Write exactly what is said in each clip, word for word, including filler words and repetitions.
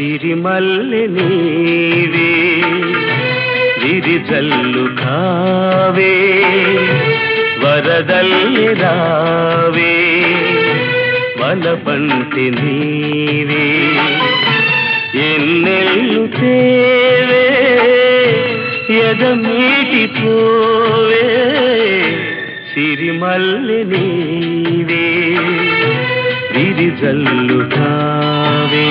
సిరిమల్లె నీవే విరిజల్లు కావే వరదల్లి రావే వలపంటి నీవే ఎన్నెల్లు తేవే ఎదమీటి పోవే సిరిమల్లె నీవే విరిజల్లు కావే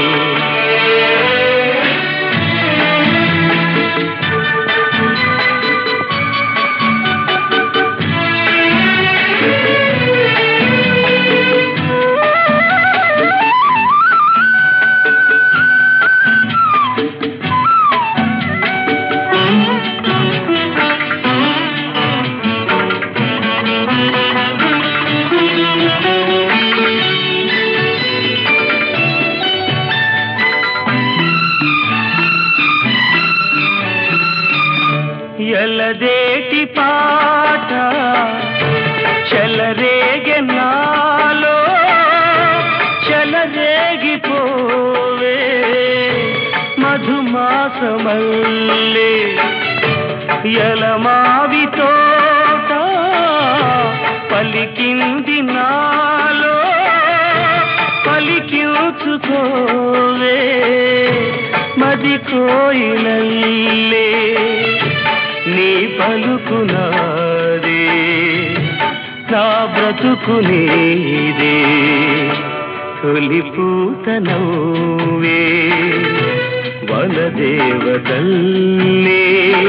ఎలదేటి పాట చెలరేగే నాలో చెలరేగిపోవే మధుమాసమల్లే ఎలమావి తోట పలికింది నాలో పలికించుకోవే మది కోయిలల్లే నీ పలుకునాదే నా బ్రతుకునేదే తొలి పూత నవ్వే వనదేవతల్లే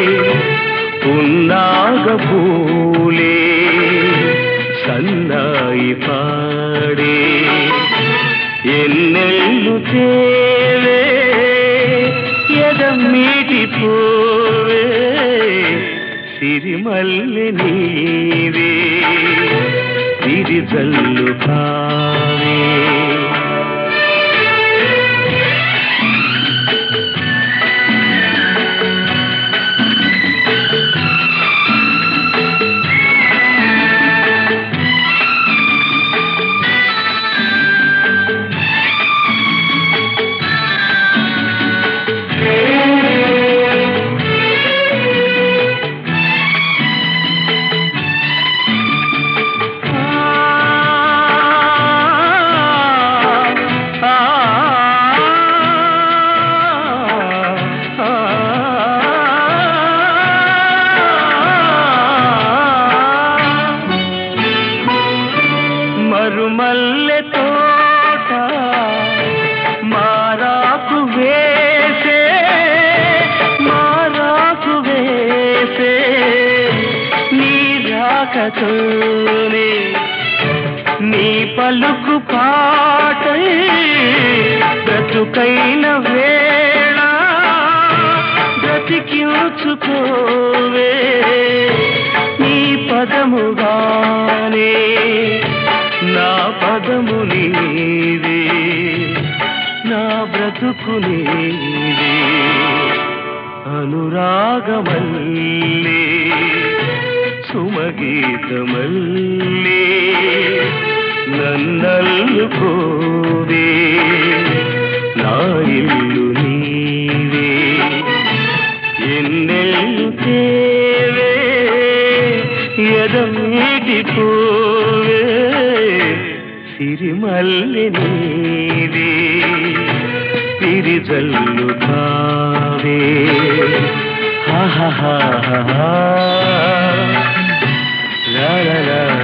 పున్నాగ పూలే సన్నాయి పాడే ఎన్నెల్లు తేవే ఎదమీటి పోవే సిరిమల్లె నీవే విరిజల్లు కావే మరుమల్లె తోట మారాకు వేసే మారాకు వేసే నీ రాకతోనే నీ పలుకు పాటై బ్రతుకైన వేళ బ్రతికించుకోవే నీ పదముగానే నా పదము నీవే నా బ్రతుకు నీవే అనురాగమల్లే సుమగీతమల్లే నన్నల్లుకోవే నా ఇల్లు నీవే ఎన్నెల్లు తేవే ఎదమీటి పోవే సిరిమల్లె నీవే విరిజల్లు కావే హా హా హా హా లా లా లా